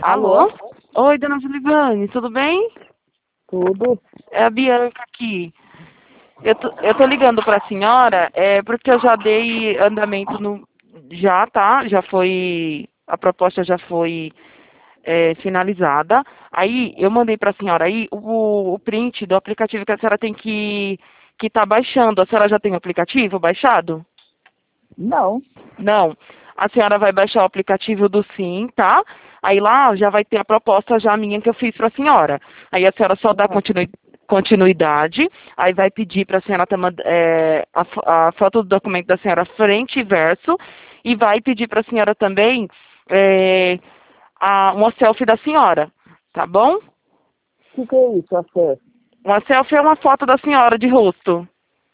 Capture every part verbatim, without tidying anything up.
Alô? Alô? Oi, dona Julivane, tudo bem? Tudo? É a Bianca aqui. Eu tô, eu tô ligando para a senhora, é porque eu já dei andamento no... Já, tá? Já foi... A proposta já foi é, finalizada. Aí, eu mandei para a senhora aí o, o print do aplicativo que a senhora tem que que tá baixando. A senhora já tem o aplicativo baixado? Não. Não. A senhora vai baixar o aplicativo do Sim, tá? Aí lá já vai ter a proposta já minha que eu fiz para a senhora. Aí a senhora só dá Ah, continui- continuidade, aí vai pedir para a senhora ter uma- é, a, fo- a foto do documento da senhora frente e verso, e vai pedir para a senhora também é, a- uma selfie da senhora, tá bom? o que, que é isso, acesso? Uma selfie é uma foto da senhora de rosto.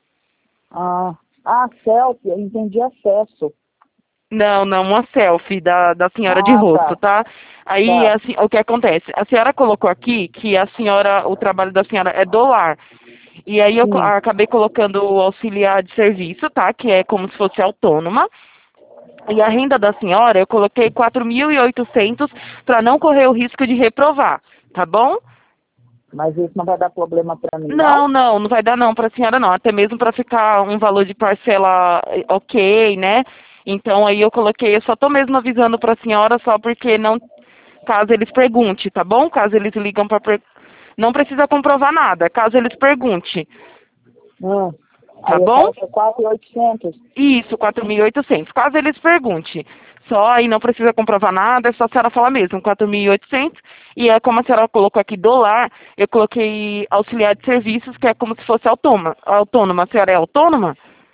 Ah, ah, selfie, eu entendi acesso. Não, não, uma selfie da, da senhora de Ah, rosto, tá, tá? Aí, tá. assim, o que acontece? A senhora colocou aqui que a senhora, o trabalho da senhora é dolar. E aí eu co- Sim. acabei colocando o auxiliar de serviço, tá? Que é como se fosse autônoma. E a renda da senhora eu coloquei quatro mil e oitocentos para não correr o risco de reprovar, tá bom? Mas isso não vai dar problema pra mim, não? Não, não, não vai dar não para a senhora não, até mesmo para ficar um valor de parcela eh, ok, né? Então aí eu coloquei, eu só tô mesmo avisando para a senhora só porque não, caso eles perguntem, tá bom? Caso eles ligam para per... não precisa comprovar nada, caso eles perguntem, Hum. tá Aí eu bom? quero ser quatro mil e oitocentos. Isso, quatro mil e oitocentos. Caso eles perguntem, só aí não precisa comprovar nada, é só a senhora falar mesmo, quatro mil e oitocentos. E é como a senhora colocou aqui dólar, eu coloquei auxiliar de serviços, que é como se fosse autônoma. Autônoma. A senhora é autônoma?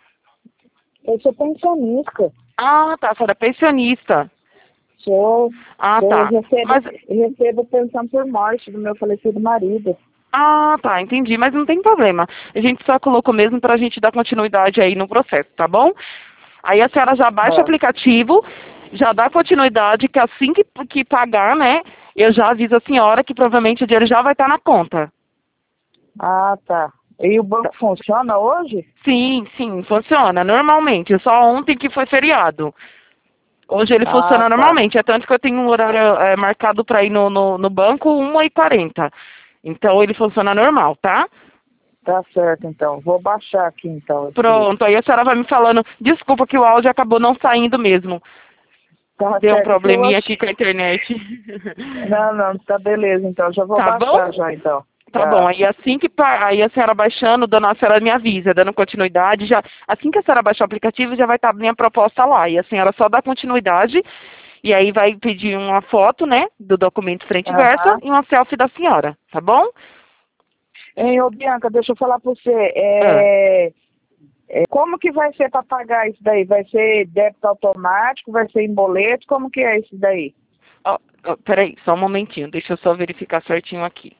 Eu sou pensionista. Ah, tá, a senhora é pensionista. Sou, Ah, sou, eu tá. recebo, Mas, eu recebo pensão por morte do meu falecido marido. ah, tá, entendi, mas não tem problema. A gente só colocou mesmo pra gente dar continuidade aí no processo, tá bom? Aí a senhora já baixa o Ah, aplicativo, já dá continuidade, que assim que, que pagar, né, eu já aviso a senhora que provavelmente o dinheiro já vai estar na conta. ah, tá. E o banco funciona hoje? Sim, sim, funciona normalmente. Só ontem que foi feriado. Hoje ele Ah, funciona tá. normalmente. É tanto que eu tenho um horário é, marcado para ir no, no, no banco uma e quarenta. Então ele funciona normal, tá? Tá certo, então. Vou baixar aqui, então, esse... Pronto, aí a senhora vai me falando. Desculpa que o áudio acabou não saindo mesmo. Tá Deu um certo, que eu probleminha aqui achei... com a internet. Não, não, tá beleza, então. Já vou Tá bom? baixar já, então. Tá bom, Tá, aí assim que pa- aí a senhora baixando, dando, a senhora me avisa, dando continuidade, já, assim que a senhora baixar o aplicativo, já vai estar a minha proposta lá. E a senhora só dá continuidade, e aí vai pedir uma foto, né, do documento frente e verso aham. e uma selfie da senhora, tá bom? Hein, ô Bianca, deixa eu falar pra você. Ah, É... é, como que vai ser para pagar isso daí? Vai ser débito automático? Vai ser em boleto? Como que é isso daí? ó, ó, peraí, só um momentinho, deixa eu só verificar certinho aqui.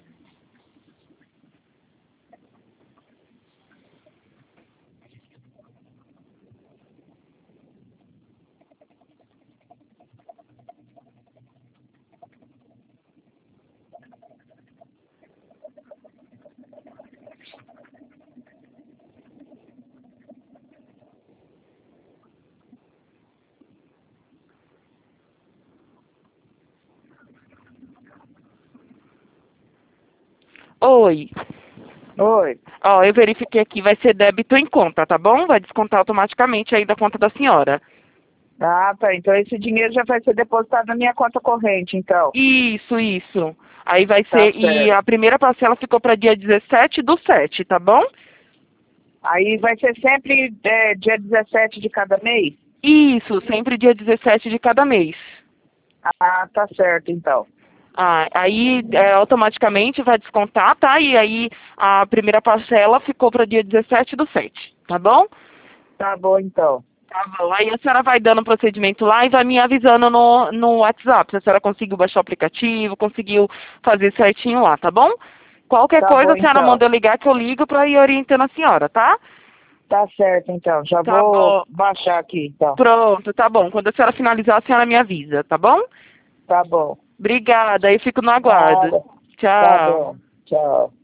Oi, Oi. ó, eu verifiquei aqui, vai ser débito em conta, tá bom? Vai descontar automaticamente aí da conta da senhora. Ah, tá. Então esse dinheiro já vai ser depositado na minha conta corrente, então. Isso, isso. Aí vai Tá ser, e certo. a primeira parcela ficou para dia dezessete do sete, tá bom? Aí vai ser sempre é, dia dezessete de cada mês? Isso, sempre dia dezessete de cada mês. Ah, tá certo, então. Ah, aí é, automaticamente vai descontar, tá? E aí a primeira parcela ficou para dia dezessete do sete, tá bom? Tá bom, então. Tá bom. Aí a senhora vai dando o procedimento lá e vai me avisando no, no WhatsApp se a senhora conseguiu baixar o aplicativo, conseguiu fazer certinho lá, tá bom? Qualquer Tá coisa bom, a senhora então. manda eu ligar que eu ligo para ir orientando a senhora, tá? Tá certo, então. Já Tá vou bom. baixar aqui, então. Pronto, tá bom. Quando a senhora finalizar, a senhora me avisa, tá bom? Tá bom. Obrigada, aí fico no aguardo. Nada. Tá Tchau. bom. Tchau.